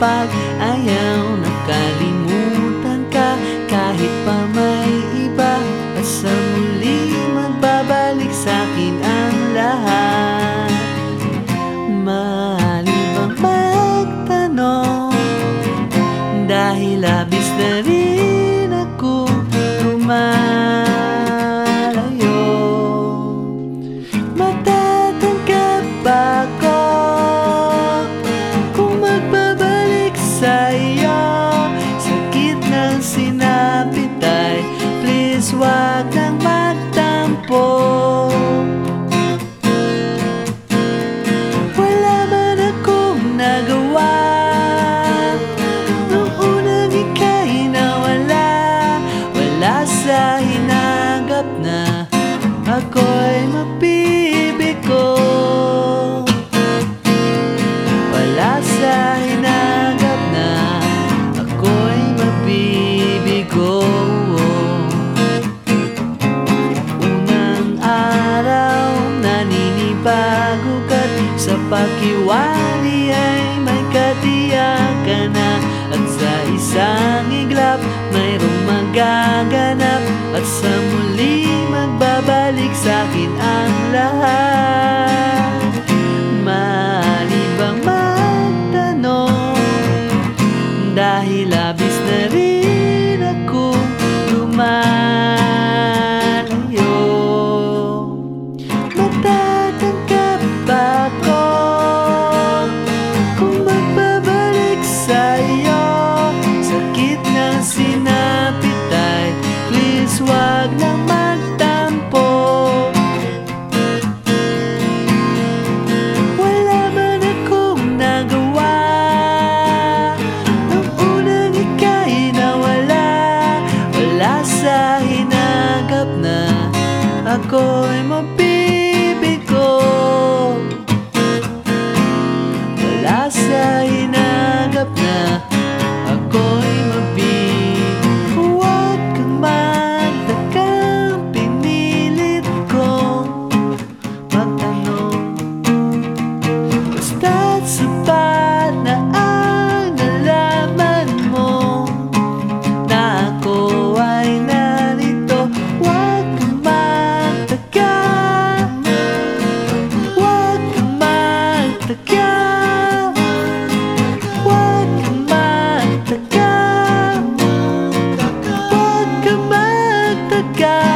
kapag ayaw nakalimutan ka. Kahit pa may iba, at sa muli magbabalik sa'kin ang lahat. Maaari bang magtanong, dahil labis na rin ako lumalayo, matatanggap ba ako kung magbabalik sa'yo? Sakit ng sinapit ay please wag nang magtampo. Wala man akong nagawa nung unang ika'y nawala. Wala sa hinagap na ako'y mabibigo. Wala sa hinagap na ako'y mabibigo. Unang araw naninibago ka't sa pakiwari ay may katiyakan na. At sa isang iglap mayroong magaganap, at sa muli magbabalik sa'kin ang lahat. Maaari bang magtanong, dahil labis na rin ako lumalayo, matatanggap ba ako kung magbabalik sa'yo? Sakit ng sinapit ay please wag nang magtampo. Wala man akong nagawa nung unang ika'y nawala. Wala sa hinagap na ako'y mabibigo. Wala sa hinagap na ako'y mabibigo. Huwag kang magtakang pinilit kong magtanong, basta't sapat na ang nalaman mo na ako ay narito. Huwag kang magtaka, huwag kang magtaka, huwag kang magtaka, huwag kang magtaka.